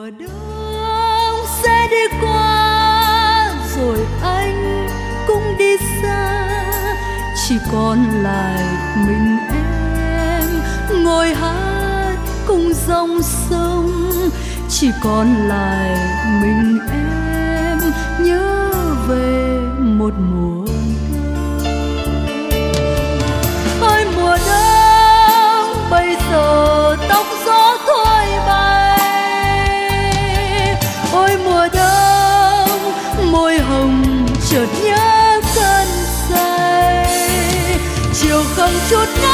Mùa đông sẽ đi qua rồi anh cũng đi xa, chỉ còn lại mình em ngồi hát cùng dòng sông. Chỉ còn lại mình em nhớ về một mùa đông. Ôi mùa đông bây giờ tóc gió thôi bay. Ôi mùa đông môi hồng chợt nhớ cơn say. Chiều không chút